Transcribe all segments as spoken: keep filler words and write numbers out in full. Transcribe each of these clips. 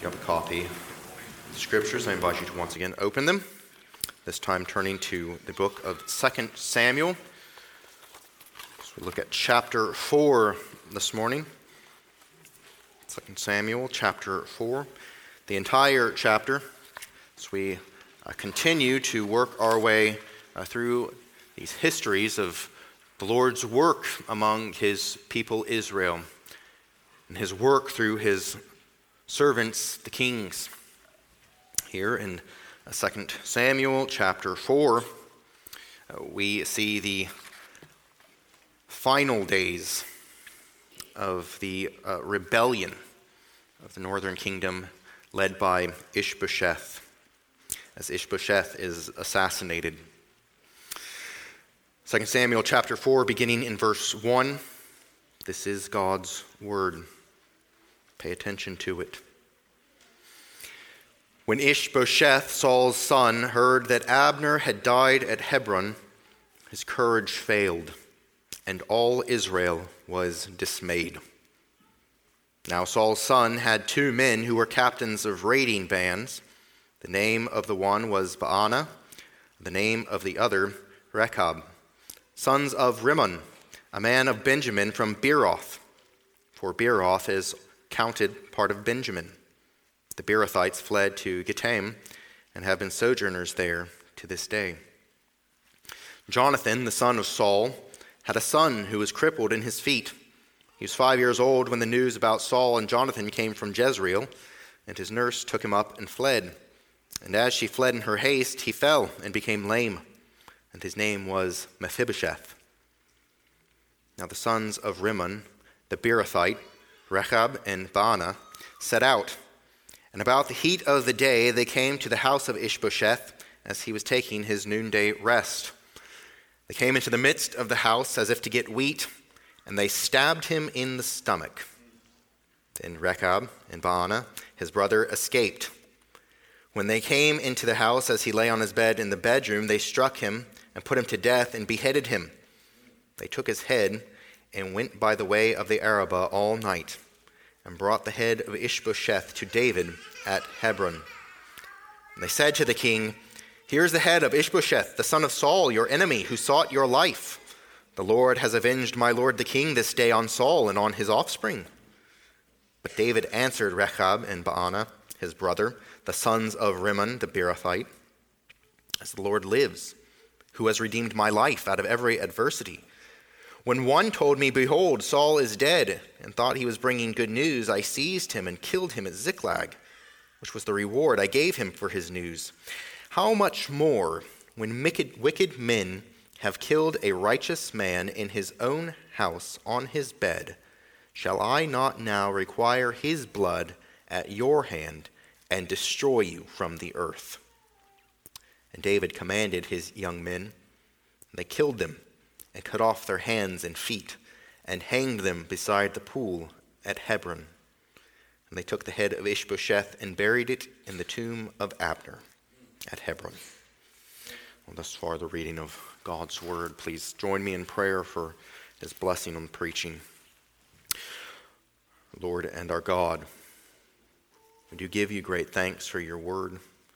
up a copy of the Scriptures, I invite you to once again open them, this time turning to the book of Second Samuel. So we look at chapter four this morning. Second Samuel chapter four. The entire chapter, as we uh, continue to work our way uh, through these histories of the Lord's work among his people Israel, and his work through his servants, the kings. Here in Second Samuel chapter four, uh, we see the final days of the uh, rebellion of the northern kingdom led by Ishbosheth, as Ishbosheth is assassinated. Second Samuel chapter four, beginning in verse one. This is God's word. Pay attention to it. When Ishbosheth, Saul's son, heard that Abner had died at Hebron, his courage failed, and all Israel was dismayed. Now Saul's son had two men who were captains of raiding bands. The name of the one was Baanah, the name of the other Rechab, sons of Rimmon, a man of Benjamin from Beeroth, for Beeroth is counted part of Benjamin. The Beerothites fled to Gittaim and have been sojourners there to this day. Jonathan, the son of Saul, had a son who was crippled in his feet. He was five years old when the news about Saul and Jonathan came from Jezreel, and his nurse took him up and fled. And as she fled in her haste, he fell and became lame, and his name was Mephibosheth. Now the sons of Rimmon, the Beerothite, Rechab and Baanah, set out, and about the heat of the day they came to the house of Ishbosheth as he was taking his noonday rest. They came into the midst of the house as if to get wheat, and they stabbed him in the stomach. Then Rechab and Baanah, his brother, escaped. When they came into the house as he lay on his bed in the bedroom, they struck him and put him to death and beheaded him. They took his head and went by the way of the Arabah all night, and brought the head of Ishbosheth to David at Hebron. And they said to the king, "Here is the head of Ishbosheth, the son of Saul, your enemy, who sought your life. The Lord has avenged my lord the king this day on Saul and on his offspring." But David answered Rechab and Baanah, his brother, the sons of Rimmon the Beerothite, "As the Lord lives, who has redeemed my life out of every adversity. When one told me, 'Behold, Saul is dead,' and thought he was bringing good news, I seized him and killed him at Ziklag, which was the reward I gave him for his news. How much more, when wicked, wicked men have killed a righteous man in his own house on his bed, shall I not now require his blood at your hand and destroy you from the earth?" And David commanded his young men, and they killed them and cut off their hands and feet and hanged them beside the pool at Hebron. And they took the head of Ishbosheth and buried it in the tomb of Abner at Hebron. Well, thus far the reading of God's word. Please join me in prayer for his blessing on preaching. Lord and our God, we do give you great thanks for your word.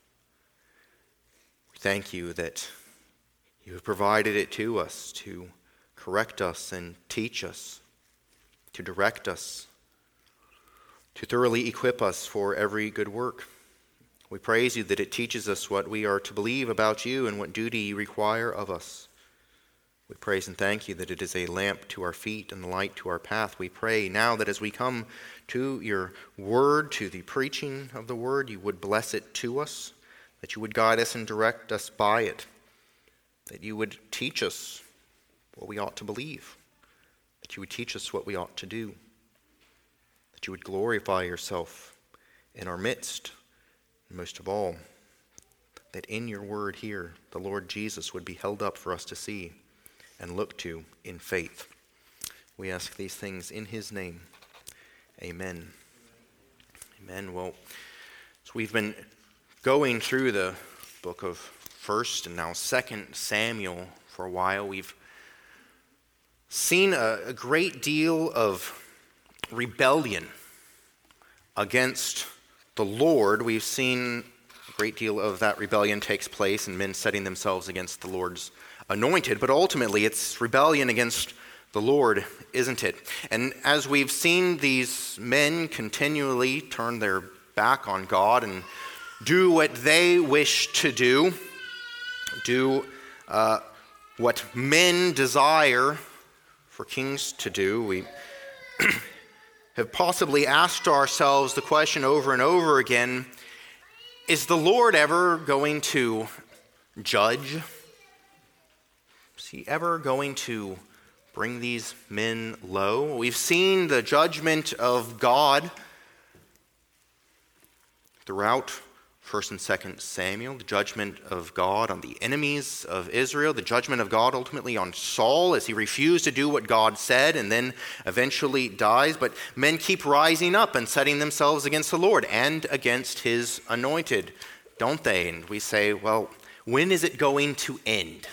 We thank you that you have provided it to us to correct us and teach us, to direct us, to thoroughly equip us for every good work. We praise you that it teaches us what we are to believe about you and what duty you require of us. We praise and thank you that it is a lamp to our feet and a light to our path. We pray now that as we come to your word, to the preaching of the word, you would bless it to us, that you would guide us and direct us by it, that you would teach us what we ought to believe, that you would teach us what we ought to do, that you would glorify yourself in our midst, and most of all, that in your word here, the Lord Jesus would be held up for us to see and look to in faith. We ask these things in his name. Amen. Amen. Well, so we've been going through the book of First and now Second Samuel for a while. We've seen a, a great deal of rebellion against the Lord, we've seen a great deal of that rebellion takes place and men setting themselves against the Lord's anointed, but ultimately it's rebellion against the Lord, isn't it? And as we've seen these men continually turn their back on God and do what they wish to do, do uh, what men desire for kings to do, we have possibly asked ourselves the question over and over again, is the Lord ever going to judge? Is he ever going to bring these men low? We've seen the judgment of God throughout First and Second Samuel, the judgment of God on the enemies of Israel, the judgment of God ultimately on Saul as he refused to do what God said and then eventually dies. But men keep rising up and setting themselves against the Lord and against his anointed, don't they? And we say, well, when is it going to end?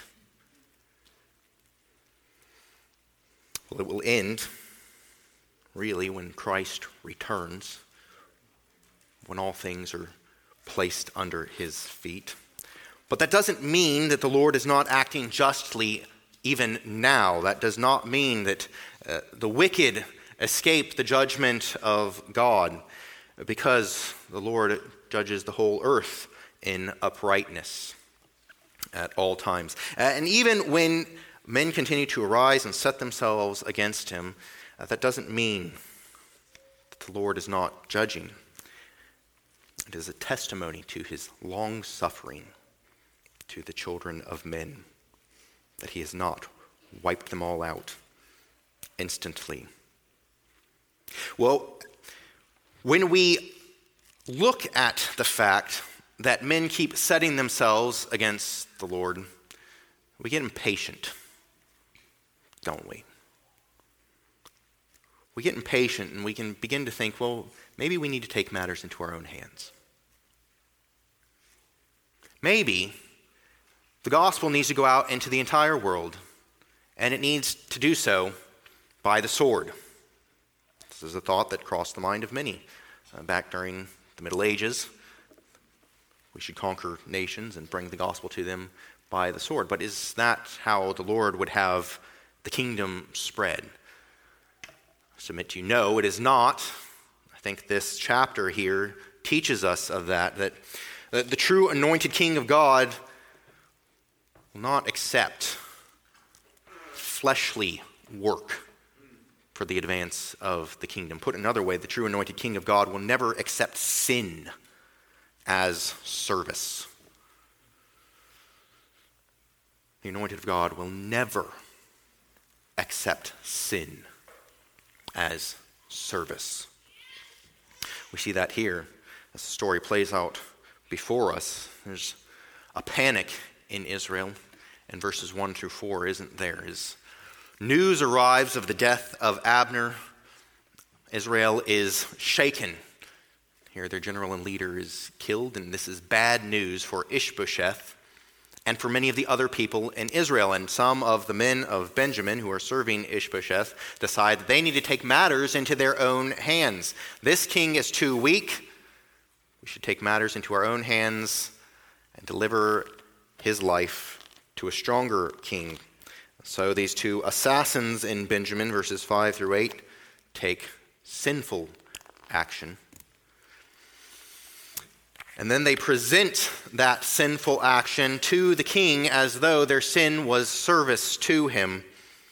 Well, it will end, really, when Christ returns, when all things are placed under his feet. But that doesn't mean that the Lord is not acting justly even now. That does not mean that uh, the wicked escape the judgment of God, because the Lord judges the whole earth in uprightness at all times. Uh, and even when men continue to arise and set themselves against him, uh, that doesn't mean that the Lord is not judging. It is a testimony to his long suffering to the children of men, that he has not wiped them all out instantly. Well, when we look at the fact that men keep setting themselves against the Lord, we get impatient, don't we? We get impatient and we can begin to think, well, maybe we need to take matters into our own hands. Maybe the gospel needs to go out into the entire world, and it needs to do so by the sword. This is a thought that crossed the mind of many uh, back during the Middle Ages. We should conquer nations and bring the gospel to them by the sword. But is that how the Lord would have the kingdom spread? I submit to you, no, it is not. I think this chapter here teaches us of that, that the true anointed king of God will not accept fleshly work for the advance of the kingdom. Put another way, the true anointed king of God will never accept sin as service. The anointed of God will never accept sin as service. We see that here as the story plays out before us. There's a panic in Israel, and verses one through four isn't there. As news arrives of the death of Abner, Israel is shaken. Here their general and leader is killed, and this is bad news for Ishbosheth and for many of the other people in Israel. And some of the men of Benjamin who are serving Ishbosheth decide that they need to take matters into their own hands. This king is too weak. We should take matters into our own hands and deliver his life to a stronger king. So these two assassins in Benjamin, verses five through eight, take sinful action. And then they present that sinful action to the king as though their sin was service to him.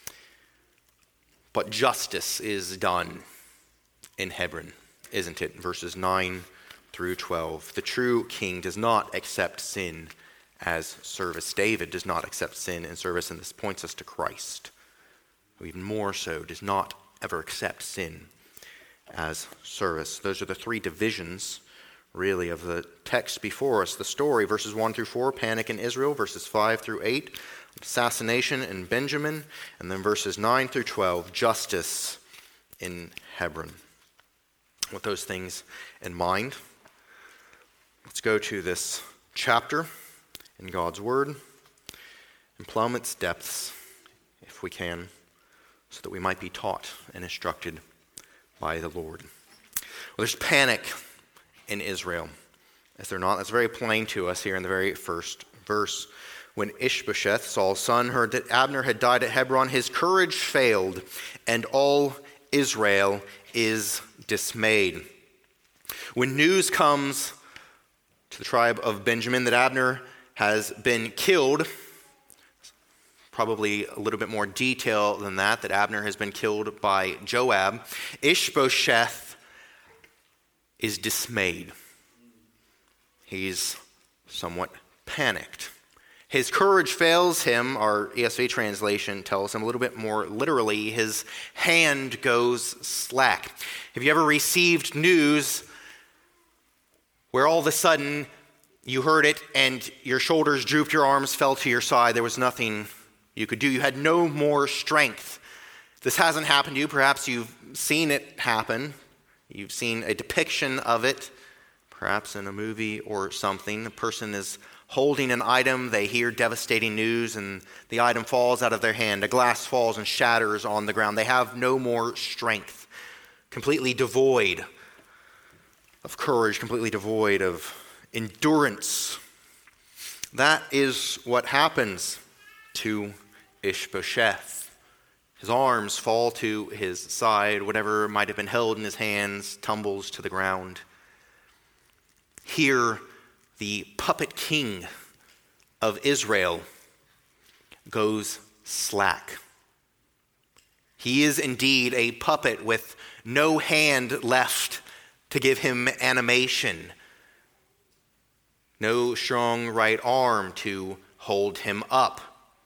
But justice is done in Hebron, isn't it? Verses nine through twelve. The true king does not accept sin as service. David does not accept sin and service, and this points us to Christ, who even more so does not ever accept sin as service. Those are the three divisions, really, of the text before us. The story, verses one through four, panic in Israel, verses five through eight, assassination in Benjamin, and then verses nine through twelve, justice in Hebron. With those things in mind, let's go to this chapter in God's Word and plumb its depths, if we can, so that we might be taught and instructed by the Lord. Well, there's panic in Israel. Is there not? That's very plain to us here in the very first verse. When Ishbosheth, Saul's son, heard that Abner had died at Hebron, his courage failed, and all Israel is dismayed. When news comes to the tribe of Benjamin that Abner has been killed, probably a little bit more detail than that, that Abner has been killed by Joab, Ishbosheth is dismayed. He's somewhat panicked. His courage fails him. Our E S V translation tells him a little bit more literally, his hand goes slack. Have you ever received news where all of a sudden you heard it and your shoulders drooped, your arms fell to your side, there was nothing you could do, you had no more strength? This hasn't happened to you. Perhaps you've seen it happen. You've seen a depiction of it, perhaps in a movie or something. A person is holding an item, they hear devastating news, and the item falls out of their hand. A glass falls and shatters on the ground. They have no more strength, completely devoid of courage, completely devoid of endurance. That is what happens to Ishbosheth. His arms fall to his side. Whatever might have been held in his hands tumbles to the ground. Here, the puppet king of Israel goes slack. He is indeed a puppet with no hand left to give him animation, no strong right arm to hold him up.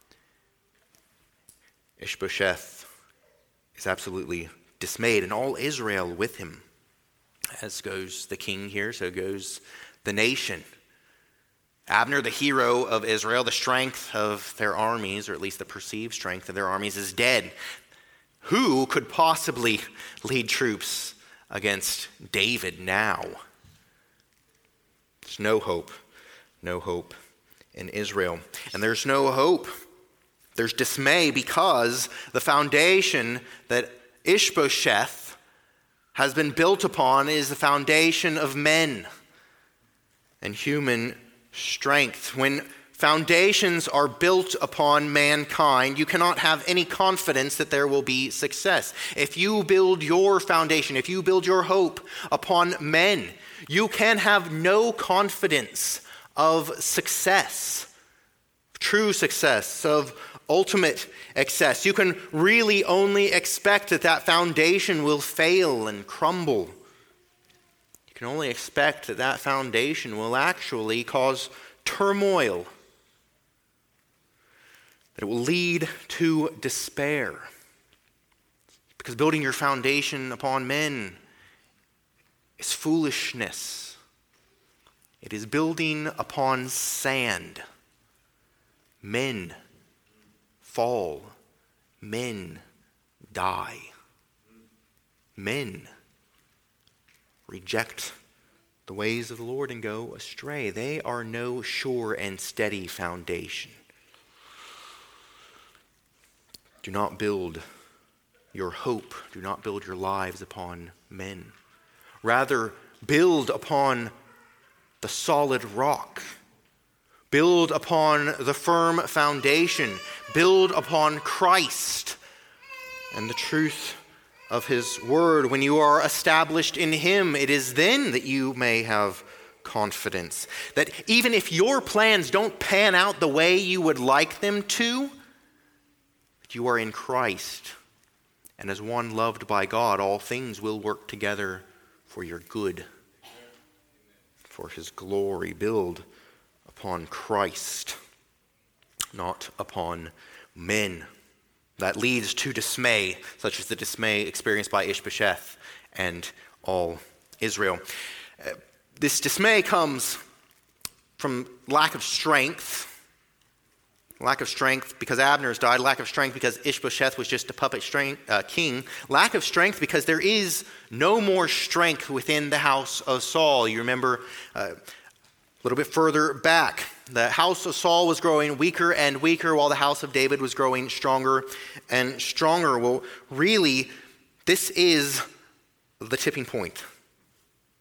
Ishbosheth is absolutely dismayed, and all Israel with him. As goes the king here, so goes the nation. Abner, the hero of Israel, the strength of their armies, or at least the perceived strength of their armies, is dead. Who could possibly lead troops against David now? There's no hope. No hope in Israel. And there's no hope. There's dismay because the foundation that Ishbosheth has been built upon is the foundation of men and human strength. When foundations are built upon mankind, you cannot have any confidence that there will be success. If you build your foundation, if you build your hope upon men, you can have no confidence of success, true success, of ultimate success. You can really only expect that that foundation will fail and crumble. You can only expect that that foundation will actually cause turmoil, that it will lead to despair. Because building your foundation upon men is foolishness. It is building upon sand. Men fall. Men die. Men reject the ways of the Lord and go astray. They are no sure and steady foundation. Do not build your hope, do not build your lives upon men. Rather, build upon the solid rock. Build upon the firm foundation. Build upon Christ and the truth of his word. When you are established in him, it is then that you may have confidence. That even if your plans don't pan out the way you would like them to, that you are in Christ. And as one loved by God, all things will work together for your good, for his glory. Build upon Christ, not upon men. That leads to dismay, such as the dismay experienced by Ishbosheth and all Israel. Uh, this dismay comes from lack of strength. Lack of strength because Abner has died. Lack of strength because Ishbosheth was just a puppet strength, uh, king. Lack of strength because there is no more strength within the house of Saul. You remember uh, a little bit further back, the house of Saul was growing weaker and weaker while the house of David was growing stronger and stronger. Well, really, this is the tipping point.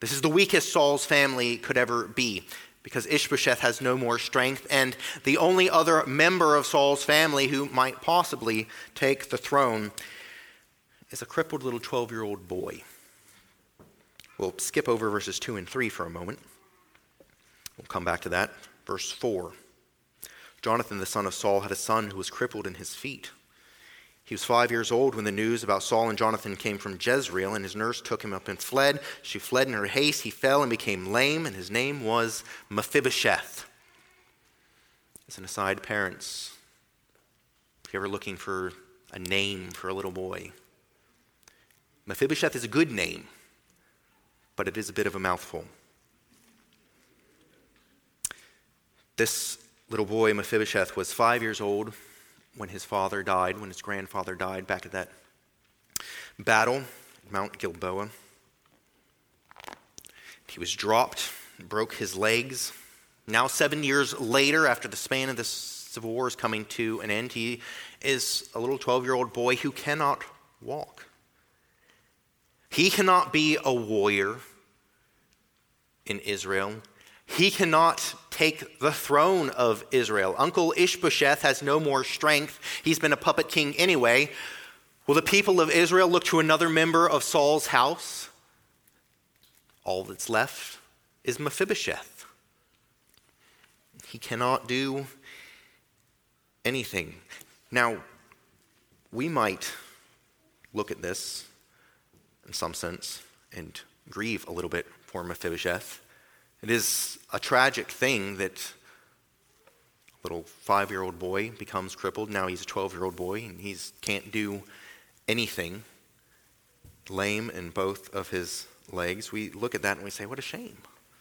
This is the weakest Saul's family could ever be, because Ishbosheth has no more strength, and the only other member of Saul's family who might possibly take the throne is a crippled little twelve-year-old boy. We'll skip over verses two and three for a moment. We'll come back to that. Verse four. Jonathan, the son of Saul, had a son who was crippled in his feet. He was five years old when the news about Saul and Jonathan came from Jezreel, and his nurse took him up and fled. She fled in her haste. He fell and became lame, and his name was Mephibosheth. As an aside, parents, if you're ever looking for a name for a little boy, Mephibosheth is a good name, but it is a bit of a mouthful. This little boy, Mephibosheth, was five years old when his father died, when his grandfather died back at that battle at Mount Gilboa. He was dropped, broke his legs. Now, seven years later, after the span of the Civil War is coming to an end, he is a little twelve-year-old boy who cannot walk. He cannot be a warrior in Israel. He cannot take the throne of Israel. Uncle Ishbosheth has no more strength. He's been a puppet king anyway. Will the people of Israel look to another member of Saul's house? All that's left is Mephibosheth. He cannot do anything. Now, we might look at this in some sense and grieve a little bit for Mephibosheth. It is a tragic thing that a little five-year-old boy becomes crippled. Now he's a twelve-year-old boy, and he can't do anything, lame in both of his legs. We look at that and we say, what a shame.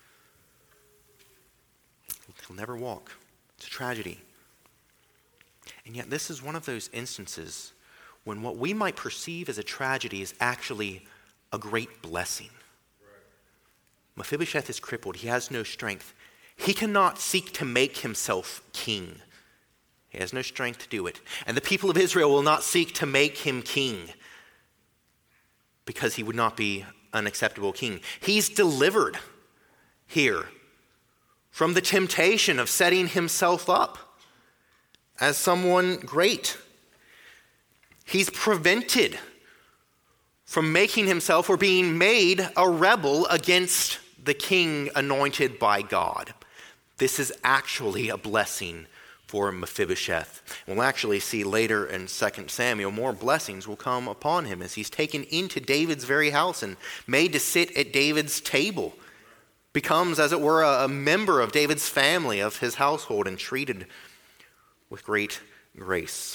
He'll never walk. It's a tragedy. And yet this is one of those instances when what we might perceive as a tragedy is actually a great blessing. Mephibosheth is crippled. He has no strength. He cannot seek to make himself king. He has no strength to do it. And the people of Israel will not seek to make him king because he would not be an acceptable king. He's delivered here from the temptation of setting himself up as someone great. He's prevented from making himself or being made a rebel against the king anointed by God. This is actually a blessing for Mephibosheth. We'll actually see later in Second Samuel more blessings will come upon him as he's taken into David's very house and made to sit at David's table. Becomes, as it were, a member of David's family, of his household, and treated with great grace.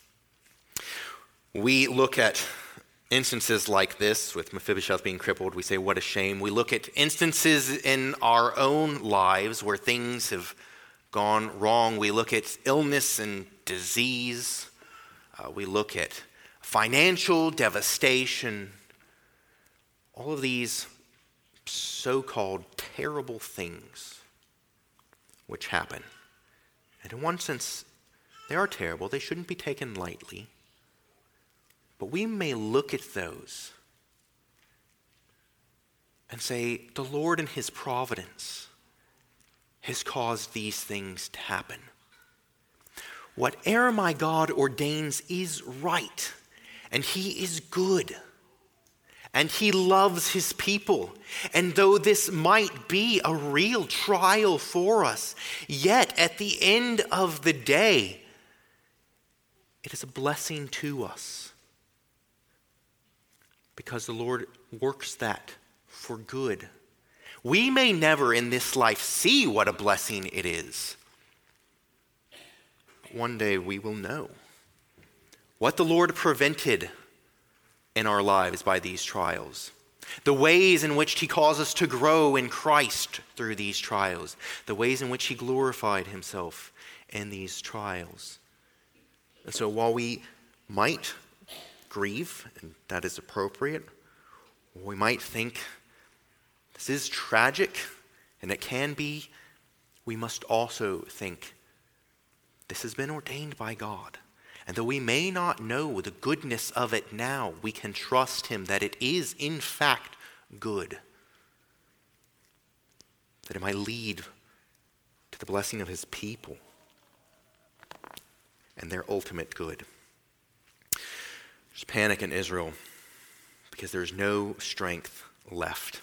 We look at instances like this, with Mephibosheth being crippled, we say, what a shame. We look at instances in our own lives where things have gone wrong. We look at illness and disease. Uh, we look at financial devastation. All of these so-called terrible things which happen. And in one sense, they are terrible. They shouldn't be taken lightly. But we may look at those and say, the Lord in his providence has caused these things to happen. Whatever my God ordains is right, and he is good, and he loves his people. And though this might be a real trial for us, yet at the end of the day, it is a blessing to us. Because the Lord works that for good. We may never in this life see what a blessing it is. But one day we will know what the Lord prevented in our lives by these trials. The ways in which he calls us to grow in Christ through these trials. The ways in which he glorified himself in these trials. And so while we might grieve, and that is appropriate, we might think this is tragic, and it can be, we must also think this has been ordained by God. And though we may not know the goodness of it now, we can trust him that it is in fact good. that it might lead to the blessing of his people and their ultimate good. There's panic in Israel because there's no strength left.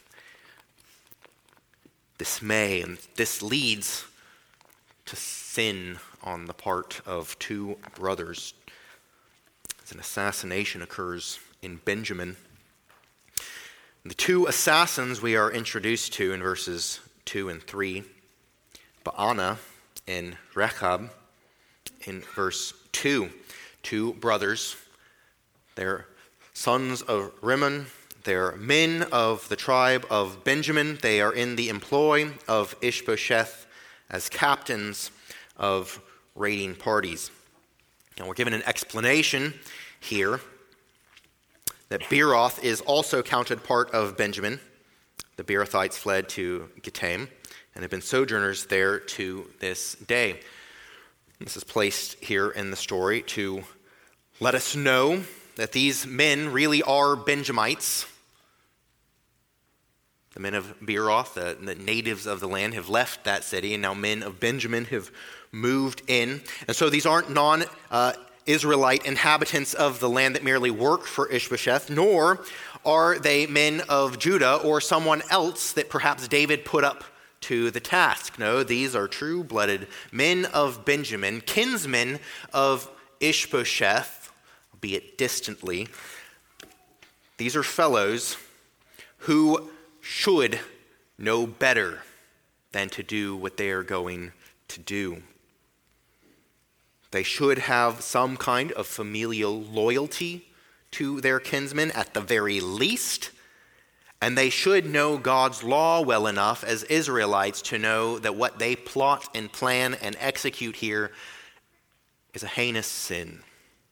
Dismay, and this leads to sin on the part of two brothers. As an assassination occurs in Benjamin. The two assassins we are introduced to in verses two and three, Baana and Rechab in verse two, two brothers. They're sons of Rimmon. They're men of the tribe of Benjamin. They are in the employ of Ishbosheth as captains of raiding parties. Now we're given an explanation here that Beeroth is also counted part of Benjamin. The Beerothites fled to Gittaim and have been sojourners there to this day. This is placed here in the story to let us know that these men really are Benjamites. The men of Beeroth, the, the natives of the land, have left that city, and now men of Benjamin have moved in. And so these aren't non-Israelite uh, inhabitants of the land that merely work for Ishbosheth, nor are they men of Judah or someone else that perhaps David put up to the task. No, these are true-blooded men of Benjamin, kinsmen of Ishbosheth, albeit distantly. These are fellows who should know better than to do what they are going to do. They should have some kind of familial loyalty to their kinsmen at the very least, and they should know God's law well enough as Israelites to know that what they plot and plan and execute here is a heinous sin.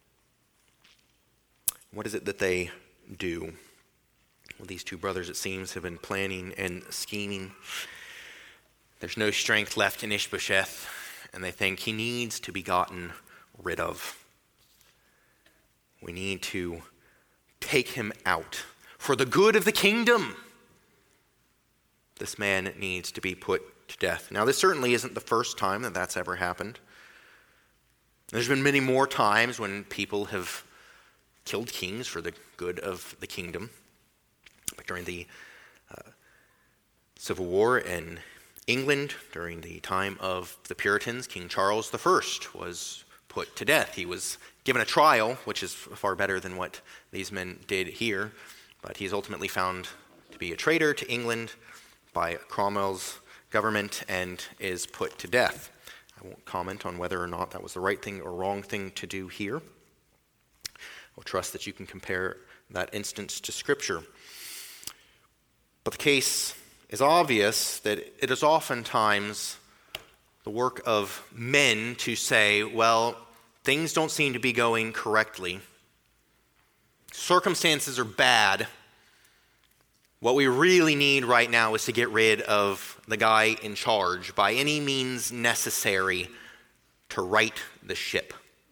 What is it that they do? Well, these two brothers, it seems, have been planning and scheming. There's no strength left in Ishbosheth, and they think he needs to be gotten rid of. We need to take him out for the good of the kingdom. This man needs to be put to death. Now, this certainly isn't the first time that that's ever happened. There's been many more times when people have killed kings for the good of the kingdom. Like during the uh, Civil War in England, during the time of the Puritans, King Charles the First was put to death. He was given a trial, which is far better than what these men did here, but he's ultimately found to be a traitor to England by Cromwell's government and is put to death. I won't comment on whether or not that was the right thing or wrong thing to do here. I'll trust that you can compare that instance to Scripture. But the case is obvious that it is oftentimes the work of men to say, well, things don't seem to be going correctly. Circumstances are bad. What we really need right now is to get rid of the guy in charge by any means necessary to right the ship.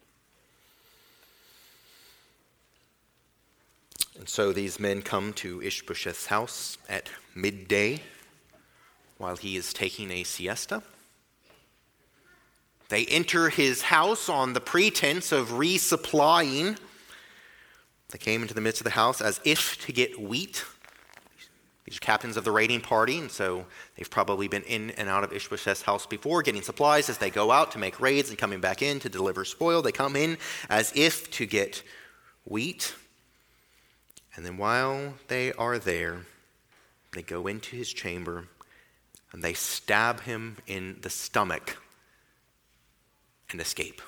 And so these men come to Ishbosheth's house at midday while he is taking a siesta. They enter his house on the pretense of resupplying. They came into the midst of the house as if to get wheat. These are captains of the raiding party, and so they've probably been in and out of Ishbosheth's house before, getting supplies as they go out to make raids and coming back in to deliver spoil. They come in as if to get wheat. And then while they are there, they go into his chamber and they stab him in the stomach and escape.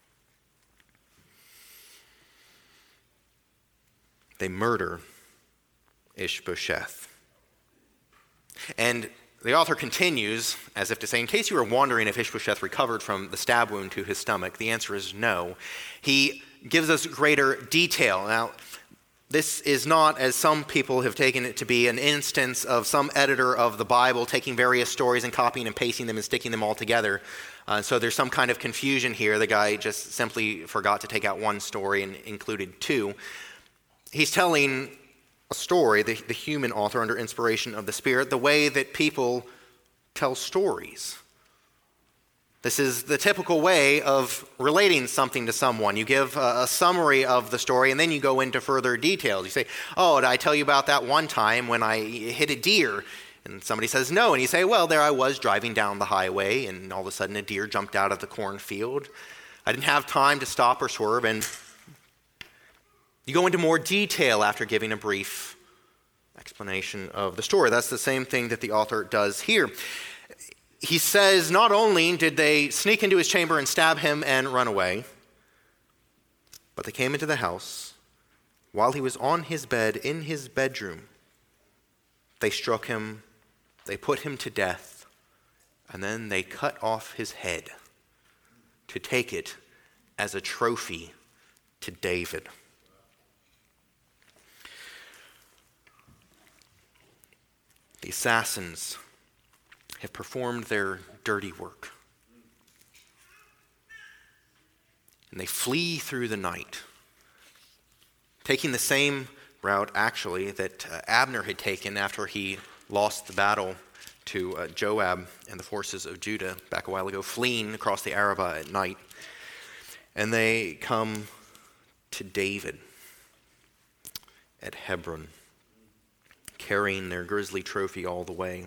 They murder Ishbosheth. And the author continues, as if to say, in case you were wondering if Ishbosheth recovered from the stab wound to his stomach, the answer is no. He gives us greater detail. Now, this is not, as some people have taken it to be, an instance of some editor of the Bible taking various stories and copying and pasting them and sticking them all together. Uh, so there's some kind of confusion here. The guy just simply forgot to take out one story and included two. He's telling a story, the, the human author under inspiration of the Spirit, the way that people tell stories. This is the typical way of relating something to someone. You give a, a summary of the story, and then you go into further details. You say, oh, did I tell you about that one time when I hit a deer? And somebody says no, and you say, well, there I was driving down the highway, and all of a sudden a deer jumped out of the cornfield. I didn't have time to stop or swerve, and you go into more detail after giving a brief explanation of the story. That's the same thing that the author does here. He says not only did they sneak into his chamber and stab him and run away, but they came into the house while he was on his bed in his bedroom. They struck him, they put him to death, and then they cut off his head to take it as a trophy to David. The assassins have performed their dirty work. And they flee through the night, taking the same route, actually, that uh, Abner had taken after he lost the battle to uh, Joab and the forces of Judah back a while ago, fleeing across the Arabah at night. And they come to David at Hebron, carrying their grisly trophy all the way.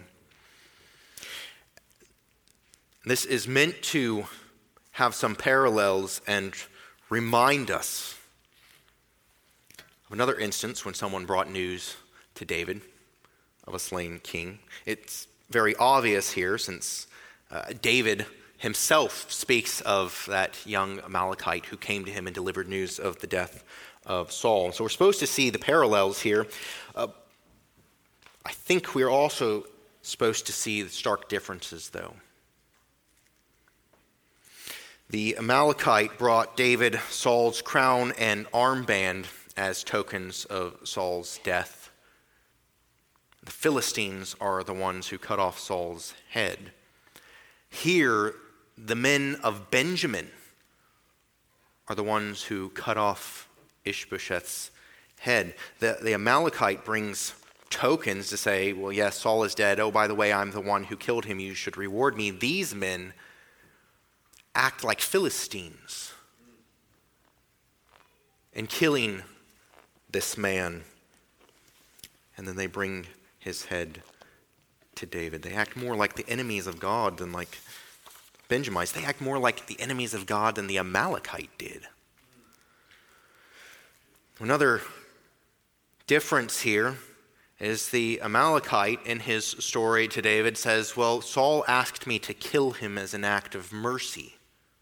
This is meant to have some parallels and remind us of another instance when someone brought news to David of a slain king. It's very obvious here since uh, David himself speaks of that young Amalekite who came to him and delivered news of the death of Saul. So we're supposed to see the parallels here. Uh, I think we're also supposed to see the stark differences, though. The Amalekite brought David Saul's crown and armband as tokens of Saul's death. The Philistines are the ones who cut off Saul's head. Here, the men of Benjamin are the ones who cut off Ishbosheth's head. The, the Amalekite brings tokens to say, well, yes, Saul is dead. Oh, by the way, I'm the one who killed him. You should reward me. These men act like Philistines in killing this man. And then they bring his head to David. They act more like the enemies of God than like Benjamites. They act more like the enemies of God than the Amalekite did. Another difference here is the Amalekite in his story to David says, well, Saul asked me to kill him as an act of mercy.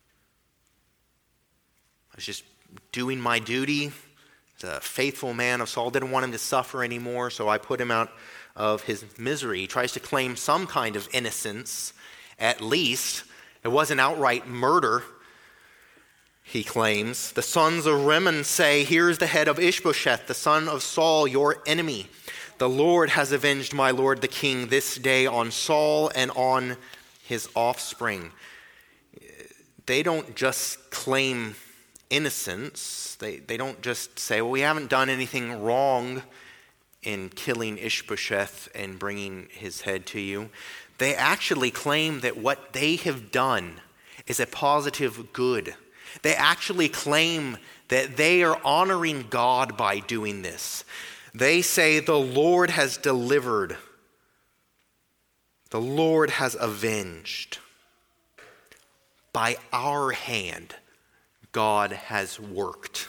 I was just doing my duty. The faithful man of Saul didn't want him to suffer anymore, so I put him out of his misery. He tries to claim some kind of innocence, at least. It wasn't outright murder, he claims. The sons of Rimmon say, here's the head of Ishbosheth, the son of Saul, your enemy. The Lord has avenged my lord the king this day on Saul and on his offspring. They don't just claim innocence. They, they don't just say, well, we haven't done anything wrong in killing Ishbosheth and bringing his head to you. They actually claim that what they have done is a positive good. They actually claim that they are honoring God by doing this. They say the Lord has delivered. The Lord has avenged. By our hand, God has worked.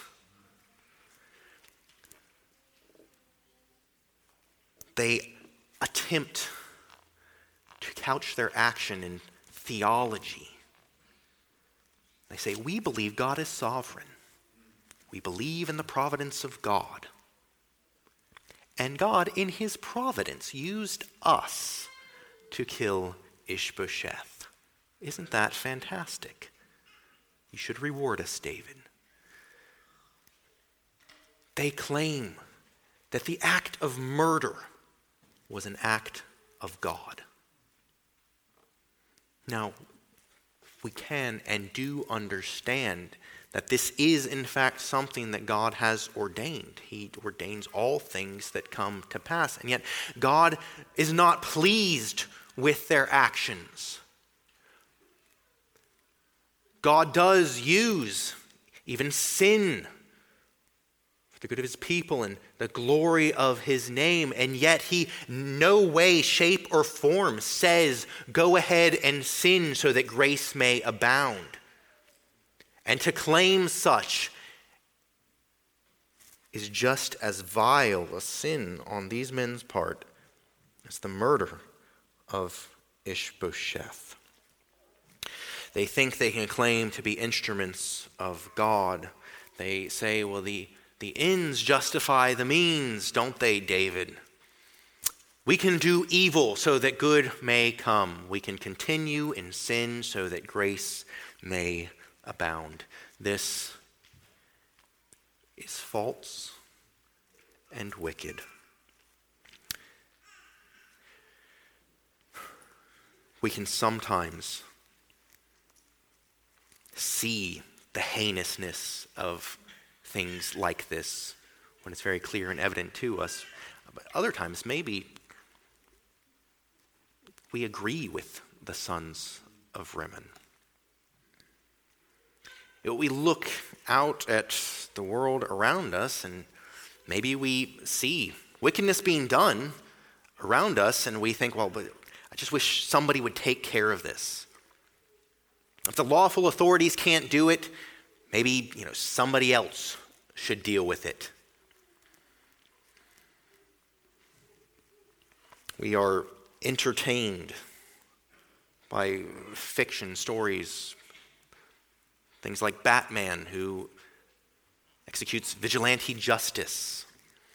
They attempt to couch their action in theology. They say, we believe God is sovereign. We believe in the providence of God. And God, in his providence, used us to kill Ishbosheth. Isn't that fantastic? You should reward us, David. They claim that the act of murder was an act of God. Now, we can and do understand that this is in fact something that God has ordained. He ordains all things that come to pass. And yet God is not pleased with their actions. God does use even sin for the good of his people and the glory of his name, and yet he no way, shape, or form says, go ahead and sin so that grace may abound. And to claim such is just as vile a sin on these men's part as the murder of Ishbosheth. They think they can claim to be instruments of God. They say, well, the, the ends justify the means, don't they, David? We can do evil so that good may come. We can continue in sin so that grace may abound. This is false and wicked. We can sometimes see the heinousness of things like this when it's very clear and evident to us. But other times, maybe we agree with the sons of Rimmon. We look out at the world around us and maybe we see wickedness being done around us and we think, well, but I just wish somebody would take care of this. If the lawful authorities can't do it, maybe, you know, somebody else should deal with it. We are entertained by fiction stories, things like Batman, who executes vigilante justice.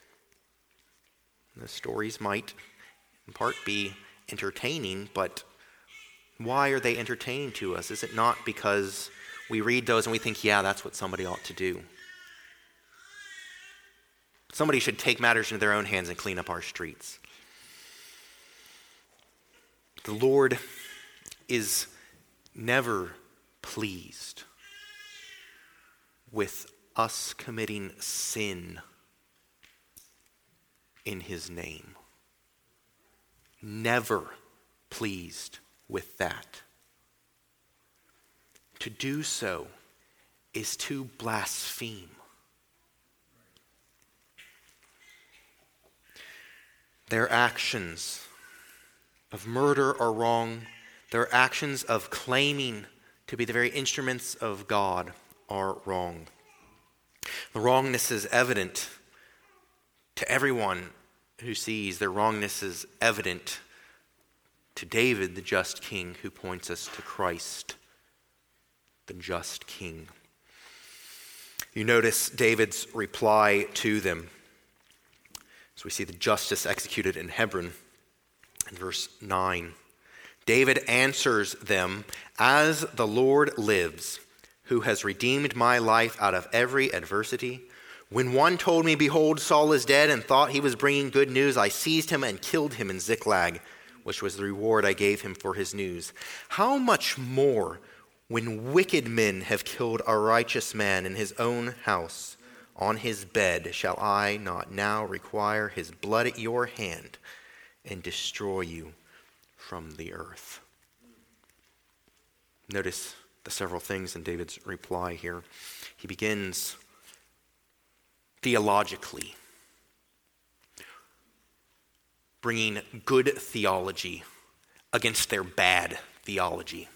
The stories might, in part, be entertaining, but why are they entertaining to us? Is it not because we read those and we think, yeah, that's what somebody ought to do? Somebody should take matters into their own hands and clean up our streets. The Lord is never pleased with us committing sin in his name. Never pleased with that. To do so is to blaspheme. Their actions of murder are wrong. Their actions of claiming to be the very instruments of God are wrong. The wrongness is evident to everyone who sees. Their wrongness is evident to David, the just king, who points us to Christ, the just king. You notice David's reply to them. So we see the justice executed in Hebron in verse nine. David answers them, "As the Lord lives, who has redeemed my life out of every adversity. When one told me, 'Behold, Saul is dead,' and thought he was bringing good news, I seized him and killed him in Ziklag, which was the reward I gave him for his news. How much more when wicked men have killed a righteous man in his own house, on his bed, shall I not now require his blood at your hand and destroy you from the earth?" Notice the several things in David's reply here. He begins theologically, bringing good theology against their bad theology.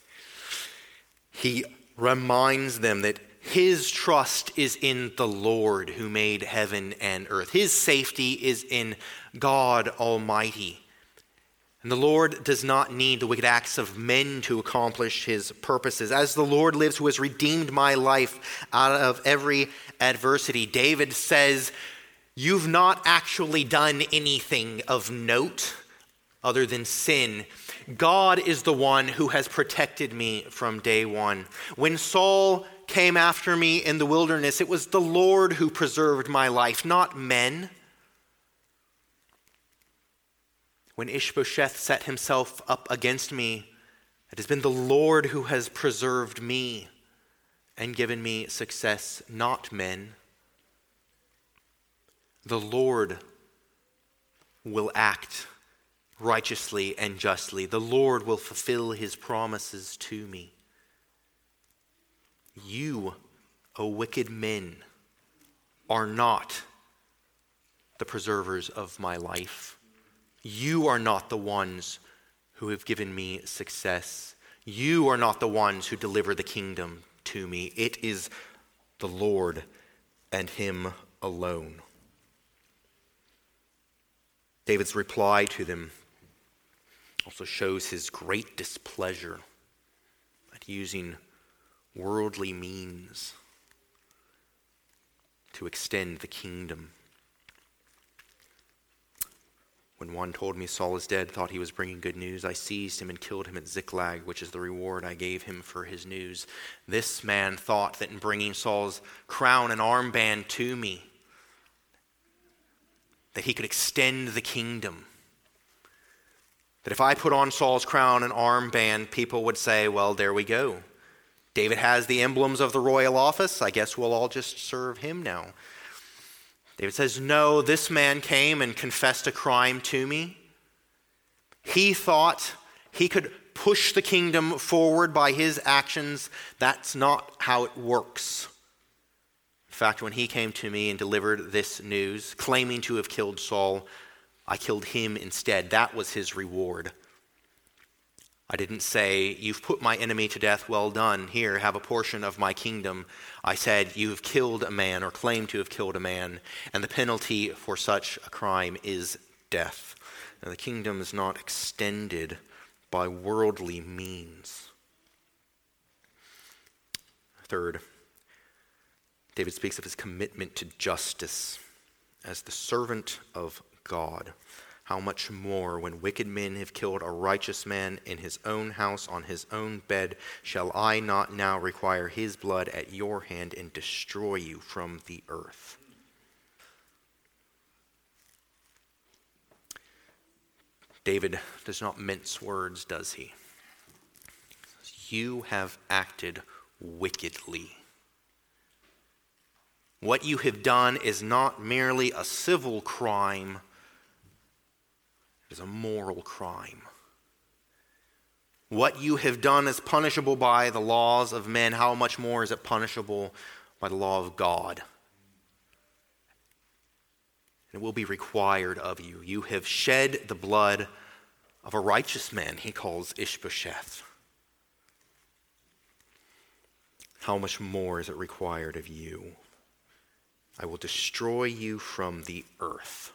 He reminds them that his trust is in the Lord who made heaven and earth. His safety is in God Almighty. And the Lord does not need the wicked acts of men to accomplish his purposes. As the Lord lives, who has redeemed my life out of every adversity. David says, you've not actually done anything of note other than sin. God is the one who has protected me from day one. When Saul came after me in the wilderness, it was the Lord who preserved my life, not men. When Ishbosheth set himself up against me, it has been the Lord who has preserved me and given me success, not men. The Lord will act righteously and justly. The Lord will fulfill his promises to me. You, O wicked men, are not the preservers of my life. You are not the ones who have given me success. You are not the ones who deliver the kingdom to me. It is the Lord and him alone. David's reply to them also shows his great displeasure at using worldly means to extend the kingdom. When one told me Saul is dead, thought he was bringing good news, I seized him and killed him at Ziklag, which is the reward I gave him for his news. This man thought that in bringing Saul's crown and armband to me, that he could extend the kingdom. That if I put on Saul's crown and armband, people would say, well, there we go. David has the emblems of the royal office. I guess we'll all just serve him now. David says, no, this man came and confessed a crime to me. He thought he could push the kingdom forward by his actions. That's not how it works. In fact, when he came to me and delivered this news, claiming to have killed Saul, I killed him instead. That was his reward. I didn't say, you've put my enemy to death, well done, here, have a portion of my kingdom. I said, you have killed a man or claimed to have killed a man, and the penalty for such a crime is death. And the kingdom is not extended by worldly means. Third, David speaks of his commitment to justice as the servant of God. How much more, when wicked men have killed a righteous man in his own house on his own bed, shall I not now require his blood at your hand and destroy you from the earth? David does not mince words, does he? You have acted wickedly. What you have done is not merely a civil crime, it is a moral crime. What you have done is punishable by the laws of men. How much more is it punishable by the law of God? It will be required of you. You have shed the blood of a righteous man, he calls Ishbosheth. How much more is it required of you? I will destroy you from the earth.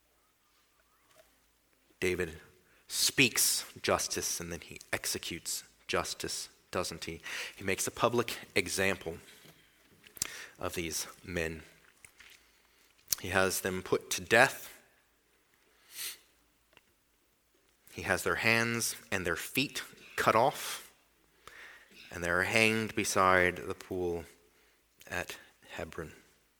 David speaks justice and then he executes justice, doesn't he? He makes a public example of these men. He has them put to death. He has their hands and their feet cut off, and they are hanged beside the pool at Hebron.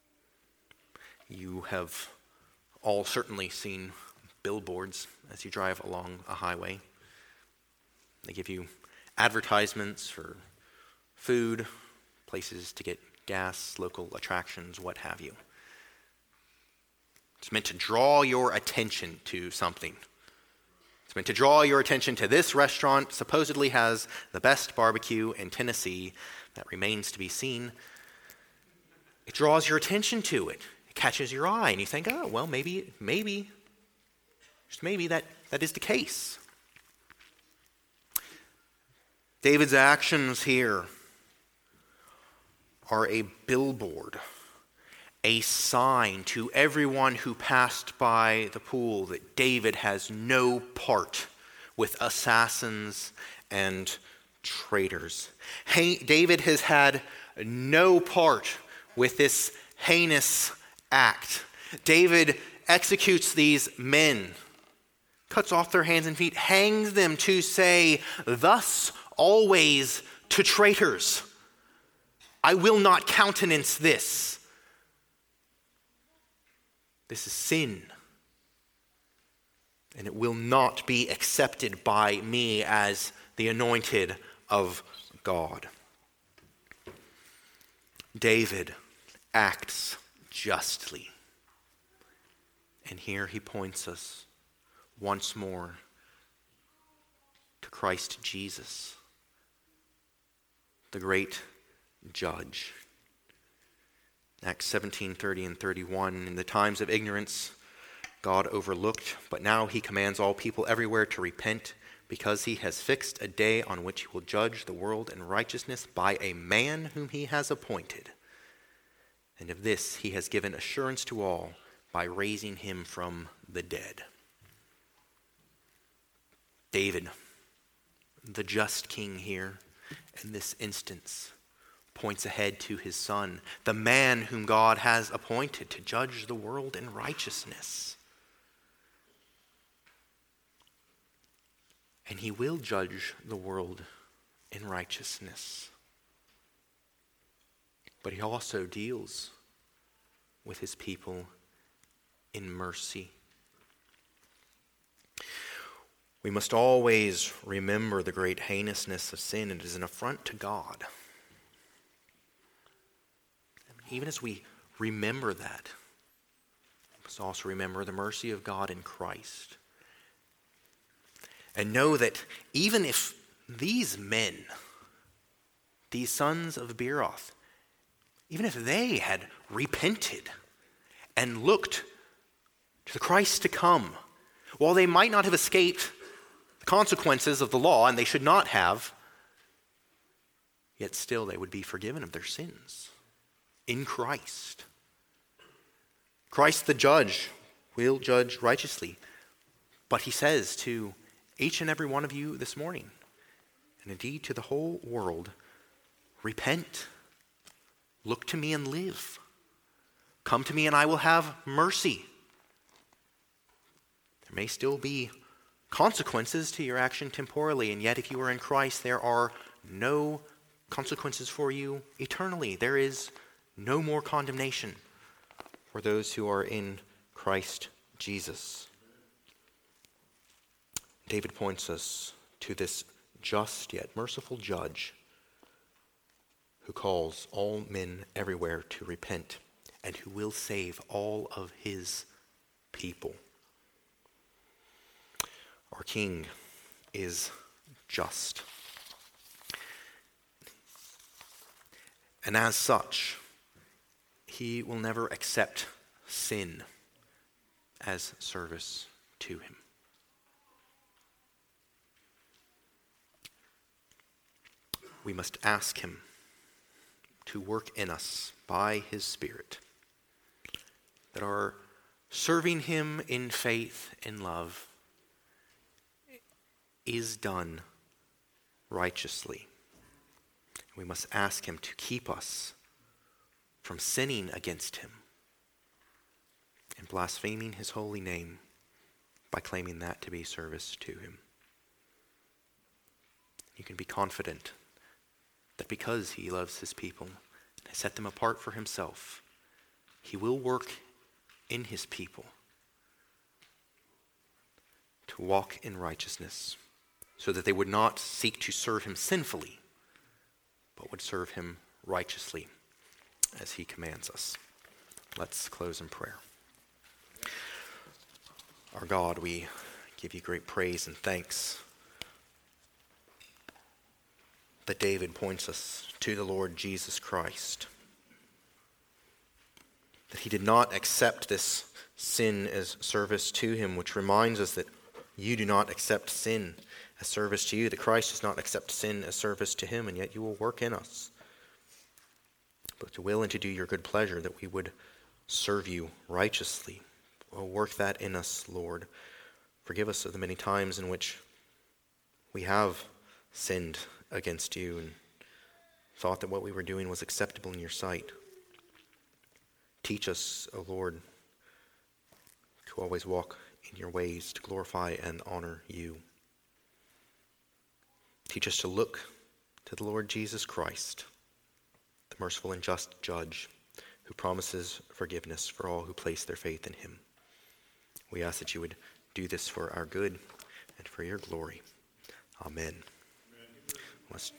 You have all certainly seen billboards as you drive along a highway. They give you advertisements for food, places to get gas, local attractions, what have you. It's meant to draw your attention to something. It's meant to draw your attention to this restaurant, supposedly has the best barbecue in Tennessee. That remains to be seen. It draws your attention to it. It catches your eye, and you think, oh, well, maybe, maybe, just maybe that, that is the case. David's actions here are a billboard, a sign to everyone who passed by the pool that David has no part with assassins and traitors. Hey, David has had no part with this heinous act. David executes these men, cuts off their hands and feet, hangs them to say, thus always to traitors. I will not countenance this. This is sin, and it will not be accepted by me as the anointed of God. David acts justly. And here he points us once more Christ Jesus, the great judge. Acts seventeen, thirty and thirty-one, in the times of ignorance, God overlooked, but now he commands all people everywhere to repent, because he has fixed a day on which he will judge the world in righteousness by a man whom he has appointed. And of this he has given assurance to all by raising him from the dead. David, the just king here, in this instance, points ahead to his son, the man whom God has appointed to judge the world in righteousness. And he will judge the world in righteousness. But he also deals with his people in mercy. We must always remember the great heinousness of sin. It is an affront to God. Even as we remember that, we must also remember the mercy of God in Christ. And know that even if these men, these sons of Beeroth, even if they had repented and looked to the Christ to come, while they might not have escaped the consequences of the law, and they should not have, yet still they would be forgiven of their sins in Christ. Christ the judge will judge righteously. But he says to each and every one of you this morning, and indeed to the whole world, repent. Look to me and live. Come to me and I will have mercy. There may still be consequences to your action temporally, and yet if you are in Christ, there are no consequences for you eternally. There is no more condemnation for those who are in Christ Jesus. David points us to this just yet merciful judge who calls all men everywhere to repent and who will save all of his people. Our King is just. And as such, he will never accept sin as service to him. We must ask him to work in us by his Spirit, that our serving him in faith and love is done righteously. We must ask him to keep us from sinning against him and blaspheming his holy name by claiming that to be service to him. You can be confident that because he loves his people and has set them apart for himself, he will work in his people to walk in righteousness, so that they would not seek to serve him sinfully, but would serve him righteously as he commands us. Let's close in prayer. Our God, we give you great praise and thanks that David points us to the Lord Jesus Christ, that he did not accept this sin as service to him, which reminds us that you do not accept sin as service to you, that Christ does not accept sin as service to him, and yet you will work in us, but to will and to do your good pleasure, that we would serve you righteously. Oh, work that in us, Lord. Forgive us of the many times in which we have sinned against you and thought that what we were doing was acceptable in your sight. Teach us, O Lord, to always walk in your ways, to glorify and honor you. Teach us to look to the Lord Jesus Christ, the merciful and just judge, who promises forgiveness for all who place their faith in him. We ask that you would do this for our good and for your glory. Amen. Amen. Let's